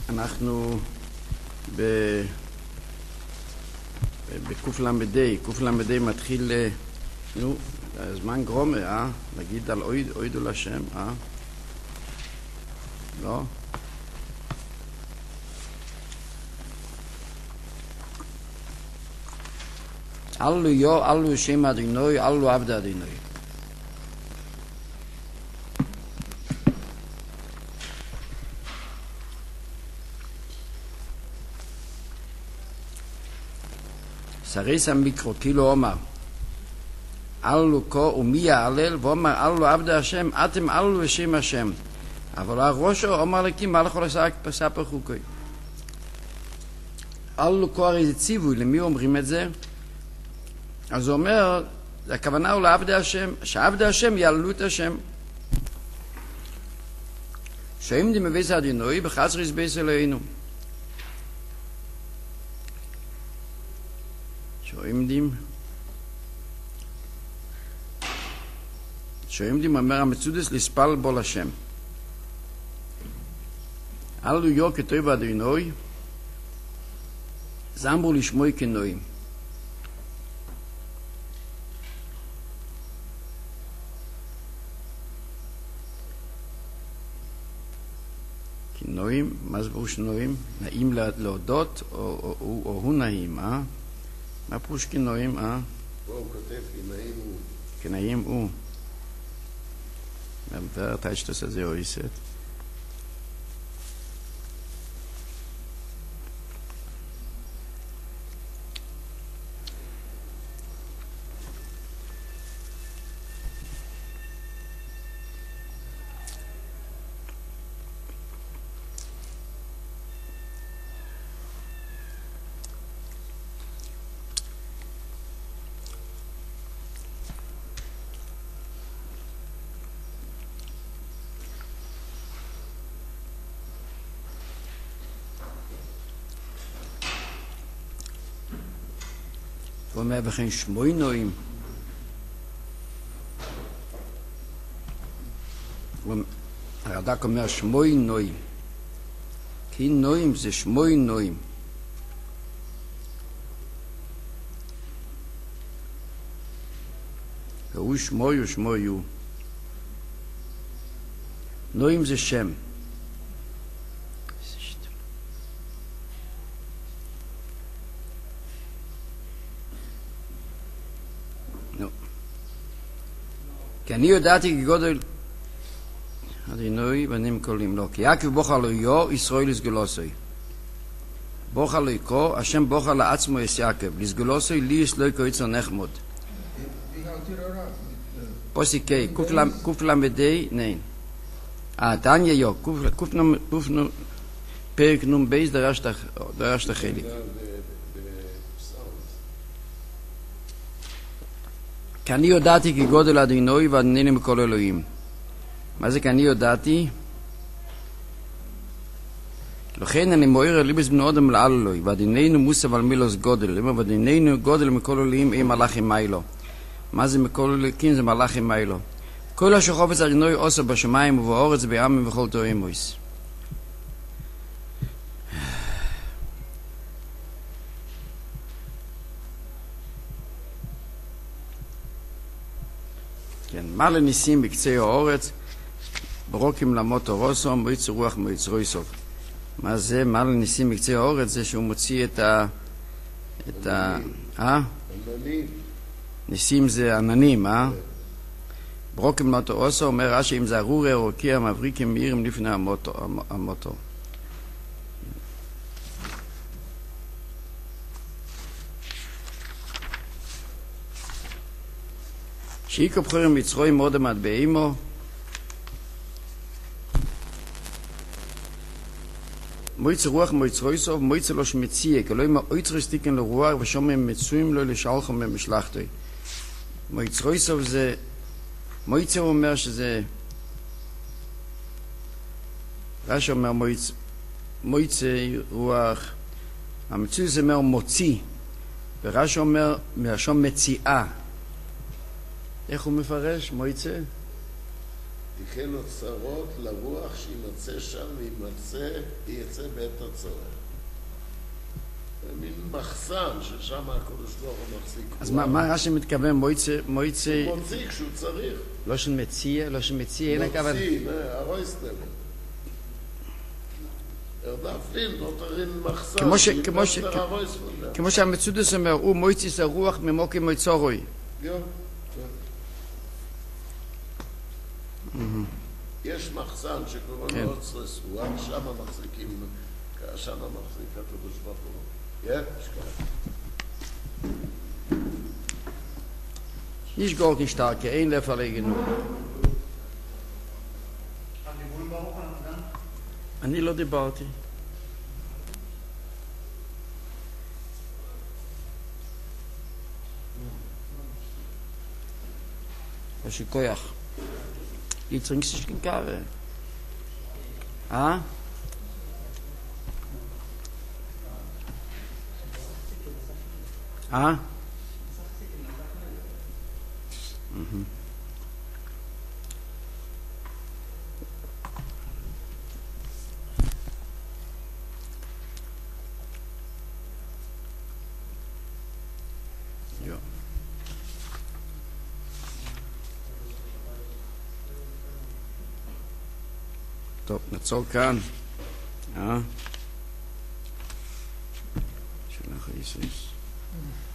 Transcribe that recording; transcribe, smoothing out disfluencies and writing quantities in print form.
אנחנו בקל"ד, קל"ד מתחיל, נו, הזמן גרומה, נגיד על אוידו לשם, לא? אלו יו, אלו שם אדינוי, אלו עבד אדינוי. סריס המיקרו, כאילו אומר, אלו כה ומי יעלל, ואומר אלו עבד השם, אתם אלו ושם השם. אבל הראשו אומר לקים, מה לכל ספר חוקי. אלו כה הרי זה ציווי, למי אומרים את זה? אז הוא אומר, הכוונה הוא לעבד השם, שעבד השם יעללו את השם. שעמדים בביס הדינוי, בחצריס ביס אלוהינו. שעמדים אומר המצודס לספל בו לשם. אלו יו כתוב הדינוי, זמרו לשמוי כנועים. כנועים, מה זה פירוש נועים? נעים להודות או הוא נעים, מה פירוש כנועים, פה הוא כותב כנעים הוא. כנעים הוא. אתה שתעשה זה או יסת. הוא אומר וכן שמוי נועים. הרד"ק אומר שמוי נועים. כי נועים זה שמוי נועים. והוא שמוי ושמוי הוא. נועים זה שם. כי אני יודעתי כגודל אדינוי בנים קולים לו. כי יעקב בוחר לו יו, ישראל לסגולוסוי. בוחר לו יקרו, השם בוחר לעצמו יש יעקב. לסגולוסוי לי יש לא יקרו יצר נחמוד. פוסי קי, קל"ד, נין. תניה יו, פרק נום בייס דרשת חלק. כי אני יודעתי כגודל אדינוי ועדינני מכל אלוהים. מה זה כי אני יודעתי? לכן אני מועיר ליבס בני אדם לעל אלוהי, ועדיננו מוסף על מילוס גודל, ועדיננו גודל מכל אלוהים עם מלאכים מיילו. מה זה מכל אלוהים? זה מלאכים מיילו. כל אשר חופץ אדינוי עושה בשמיים ובאורץ בעמים וכל תורים מויס. כן, מה לניסים בקצה האורץ, ברוקים למות אורוסו, מויץ רוח מויץ רויסוב. מה זה? מה לניסים בקצה האורץ? זה שהוא מוציא את ניסים זה עננים, ברוקים למות אורוסו, אומר רש"י, אם זה ארורי אורוקי המבריקים מאירים לפני המוטו. שיקו בחורים מצרוי מאוד עמד באימו. מויץ רוח מויץ רויסוב, מויץ לו שמציע, אלוהים אויצר סטיקן לרוח ושומם מצויים לו לשלחם במשלחתו. מויץ רויסוב זה, מויץ אומר שזה, רש"י אומר מויץ רוח, המצוי זה אומר מוציא, ורש"י אומר מלשון מציאה. איך הוא מפרש? מויצה? תיכן אוצרות לרוח שימצא שם ויצא בעת הצורך. זה מין מחסן ששם הקדוש ברוך הוא מחזיק. אז מה רש"י מתכוון? הוא מוציא כשהוא צריך. לא של מציע, אין הכוון. מוציא, הרויסטר. ארדפין, נותרים מחסן. כמו שהמצודס אומר, הוא מויציס הרוח ממוקי מויצורוי. יש מחסן שקוראים לו אוצרס רוח, שם מחזיקים, שם מחזיק הקדוש ברוך הוא. יש ככה. Nicht gar nicht stark, ein Löffel genug. אני לא דיברתי. יש לי כוח. Ich trinke sich kein Kaffee. Ah? Ah? Mhm. Ja. טוב, נעצור כאן. שלח איסוס.